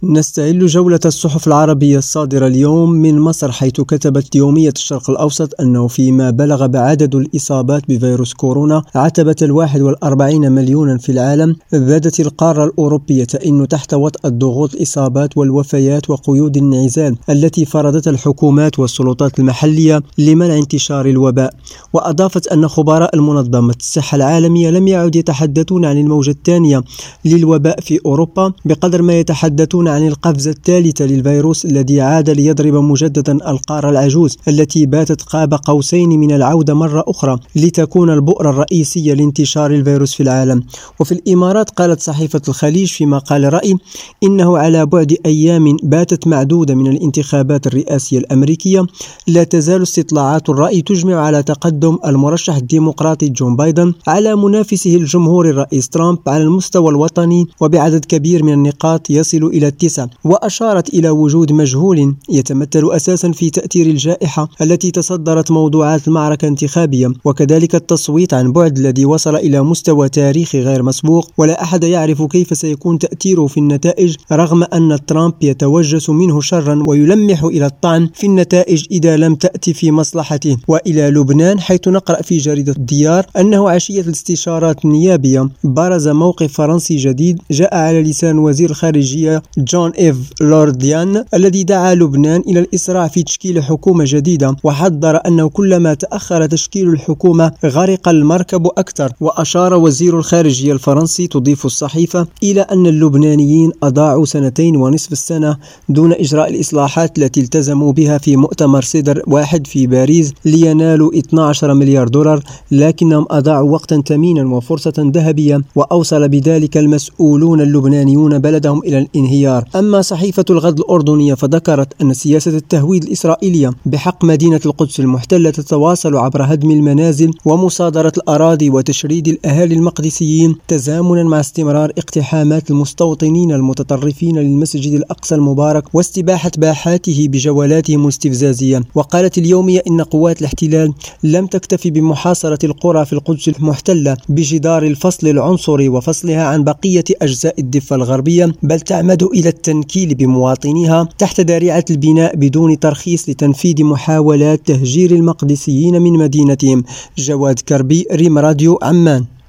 نستهل جولة الصحف العربية الصادرة اليوم من مصر، حيث كتبت يومية الشرق الأوسط أنه فيما بلغ بعدد الإصابات بفيروس كورونا عتبة 41 مليونا في العالم، بدت القارة الأوروبية تئن تحت وطأة ضغوط الإصابات والوفيات وقيود الانعزال التي فرضتها الحكومات والسلطات المحلية لمنع انتشار الوباء. وأضافت أن خبراء المنظمة الصحة العالمية لم يعد يتحدثون عن الموجة الثانية للوباء في أوروبا بقدر ما يتحدثون عن القفزة الثالثة للفيروس الذي عاد ليضرب مجددا القارة العجوز التي باتت قاب قوسين من العودة مرة أخرى لتكون البؤرة الرئيسية لانتشار الفيروس في العالم. وفي الإمارات قالت صحيفة الخليج في مقال رأي إنه على بعد أيام باتت معدودة من الانتخابات الرئاسية الأمريكية، لا تزال استطلاعات الرأي تجمع على تقدم المرشح الديمقراطي جون بايدن على منافسه الجمهوري الرئيس ترامب على المستوى الوطني وبعدد كبير من النقاط يصل إلى 9. وأشارت إلى وجود مجهول يتمثل أساسا في تأثير الجائحة التي تصدرت موضوعات المعركة الانتخابية، وكذلك التصويت عن بعد الذي وصل إلى مستوى تاريخي غير مسبوق، ولا أحد يعرف كيف سيكون تأثيره في النتائج، رغم أن ترامب يتوجس منه شرا ويلمح إلى الطعن في النتائج إذا لم تأتي في مصلحته. وإلى لبنان، حيث نقرأ في جريدة الديار أنه عشية الاستشارات النيابية برز موقف فرنسي جديد جاء على لسان وزير الخارجية جون إيف لورديان، الذي دعا لبنان إلى الإسراع في تشكيل حكومة جديدة، وحذر أنه كلما تأخر تشكيل الحكومة غرق المركب أكثر. وأشار وزير الخارجية الفرنسي، تضيف الصحيفة، إلى أن اللبنانيين أضاعوا 2.5 سنة دون إجراء الإصلاحات التي التزموا بها في مؤتمر سدر 1 في باريس لينالوا 12 مليار دولار، لكنهم أضاعوا وقتا ثمينا وفرصة ذهبية، وأوصل بذلك المسؤولون اللبنانيون بلدهم إلى الانهيار. أما صحيفة الغد الأردنية فذكرت أن سياسة التهويد الإسرائيلية بحق مدينة القدس المحتلة تتواصل عبر هدم المنازل ومصادرة الأراضي وتشريد الأهالي المقدسيين، تزامنا مع استمرار اقتحامات المستوطنين المتطرفين للمسجد الأقصى المبارك واستباحة باحاته بجولاتهم الاستفزازية. وقالت اليومية إن قوات الاحتلال لم تكتفي بمحاصرة القرى في القدس المحتلة بجدار الفصل العنصري وفصلها عن بقية أجزاء الضفة الغربية، بل تعمد إلى التنكيل بمواطنيها تحت ذريعة البناء بدون ترخيص لتنفيذ محاولات تهجير المقدسيين من مدينتهم. جواد كربي، ريم راديو، عمان.